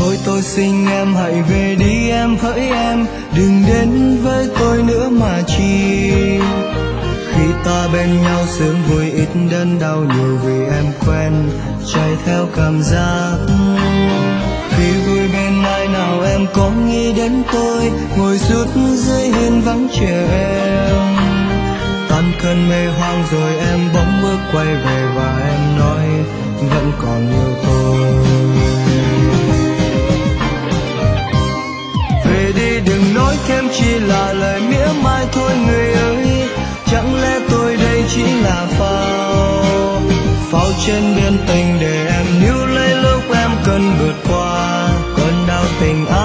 Thôi tôi xin em hãy về đi em hỡi em, đừng đến với tôi nữa mà chi. Khi ta bên nhau sướng vui ít đớn đau nhiều vì em quen chạy theo cảm giác. Khi vui bên ai nào em có nghĩ đến tôi, ngồi suốt dưới hiên vắng chờ em. Tan cơn mê hoang rồi em bỗng bước quay về và em nói vẫn còn yêu tôi. Về đi đừng nói thêm chỉ là lời mỉa mai thôi người ơi, chẳng lẽ tôi đây chỉ là phao trên biển tình để em níu lấy lúc em cần vượt qua cơn đau tình ái.